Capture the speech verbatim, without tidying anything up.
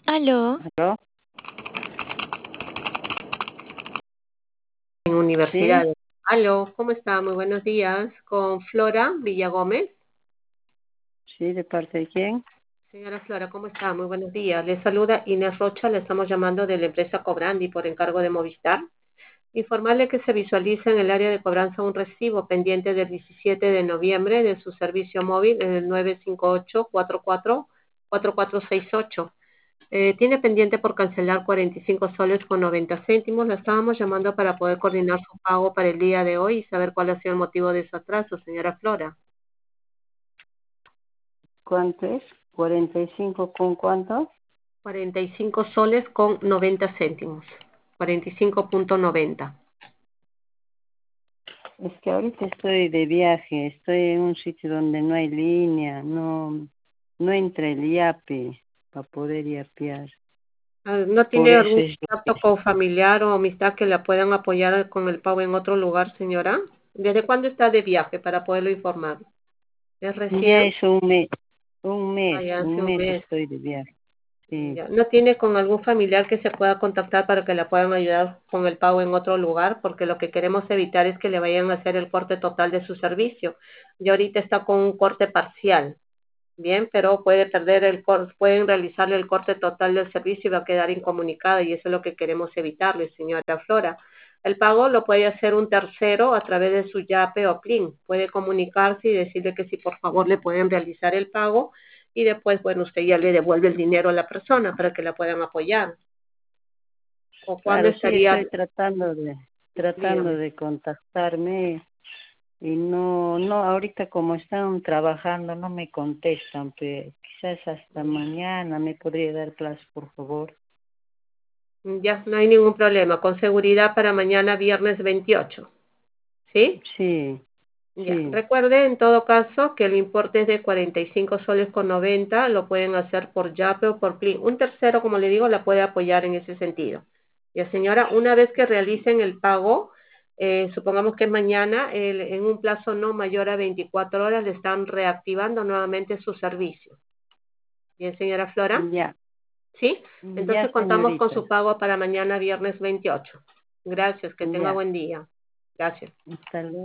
Aló, ¿Aló? En Sí, universidades. Aló, ¿cómo está? Muy buenos días. Con Flora Villagómez. sí, ¿de parte de quién? Señora Flora, ¿cómo está? Muy buenos días. Le saluda Inés Rocha, le estamos llamando de la empresa Cobrandi por encargo de Movistar. Informarle que se visualiza en el área de cobranza un recibo pendiente del diecisiete de noviembre de su servicio móvil en el nueve cinco ocho, cuatro cuatro, cuatro cuatro seis ocho. Eh, tiene pendiente por cancelar cuarenta y cinco soles con noventa céntimos. La estábamos llamando para poder coordinar su pago para el día de hoy y saber cuál ha sido el motivo de su atraso, señora Flora. ¿Cuánto es? ¿cuarenta y cinco con cuánto? cuarenta y cinco soles con noventa céntimos. cuarenta y cinco punto noventa. Es que ahorita estoy de viaje, estoy en un sitio donde no hay línea, no, no entra el yape para poder yapear. Ah, ¿no Por tiene eso algún es lo que... contacto con familiar o amistad que la puedan apoyar con el pago en otro lugar, señora? ¿Desde cuándo está de viaje para poderlo informar? ¿Es Ya recién? es un mes, un Ah, mes, ya hace un un mes mes. estoy de viaje, sí. Ya. ¿No tiene con algún familiar que se pueda contactar para que la puedan ayudar con el pago en otro lugar? Porque lo que queremos evitar es que le vayan a hacer el corte total de su servicio. Y ahorita está con un corte parcial, bien, pero puede perder el corte, pueden realizarle el corte total del servicio y va a quedar incomunicada y eso es lo que queremos evitarle, señora Flora. El pago lo puede hacer un tercero a través de su YAPE o PLIN. Puede comunicarse y decirle que si por favor le pueden realizar el pago y después, bueno, usted ya le devuelve el dinero a la persona para que la puedan apoyar. ¿O cuándo Claro, sí, estaría? estoy tratando de, tratando Dígame. de contactarme. Y no, no, ahorita como están trabajando no me contestan, pero quizás hasta mañana me podría dar plazo, por favor. Ya, no hay ningún problema. Con seguridad para mañana viernes veintiocho. ¿Sí? Sí, Ya, sí, recuerde en todo caso que el importe es de cuarenta y cinco soles con noventa, lo pueden hacer por Yape o por Plin. Un tercero, como le digo, la puede apoyar en ese sentido. Ya, señora, una vez que realicen el pago, eh, supongamos que es mañana, el- en un plazo no mayor a veinticuatro horas, le están reactivando nuevamente su servicio. Bien, señora Flora, ya, ¿sí? ya Entonces contamos con señorita. su pago para mañana viernes veintiocho. Gracias, que tenga Ya, buen día. Gracias. hasta luego.